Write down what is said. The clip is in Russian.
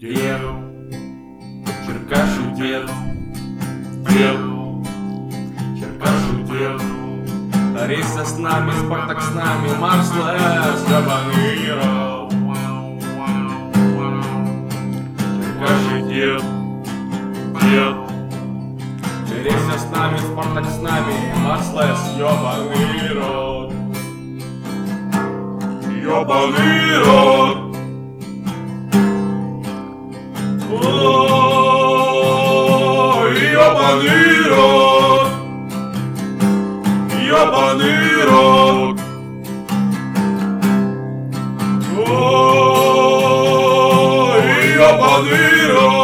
Дед, Черкашу дед, Черкашу дед. Тариса с нами, Спартак с нами, Марслес, Жабаныров. Черкашу дед, Тариса с нами, Спартак с нами, Марслес, ёбаный рот. Ёбаный рот. Ёбаный рот, ёбаный рот, ой, ёбаный рот.